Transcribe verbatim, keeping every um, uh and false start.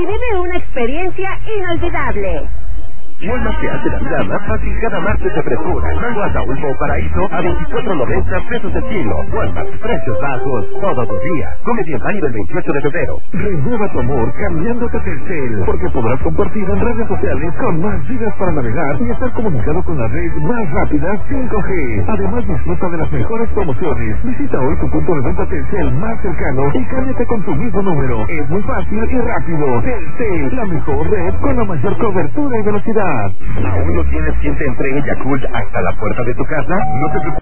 y vive una experiencia inolvidable. Walmart te hace la vida más fácil cada martes de frescura. Mango Ataulfo Paraíso a veinticuatro noventa pesos el kilo. Walmart, precios bajos todos los días. Come bien válido el veintiocho de febrero. Renueva tu amor cambiándote a Telcel, porque podrás compartir en redes sociales con más gigas para navegar y estar comunicado con la red más rápida cinco G. Además, disfruta de las mejores promociones. Visita hoy tu punto de venta Telcel más cercano y cámbiate con tu mismo número. Es muy fácil y rápido. Telcel, la mejor red con la mayor cobertura y velocidad. ¿Aún no tienes quien te entregue Yakult hasta la puerta de tu casa? No te preocupes.